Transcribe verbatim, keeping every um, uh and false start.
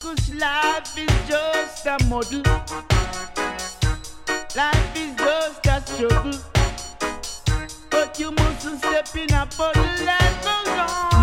Cause life is just a model. Life is just a struggle. But you mustn't step in a puddle and go wrong.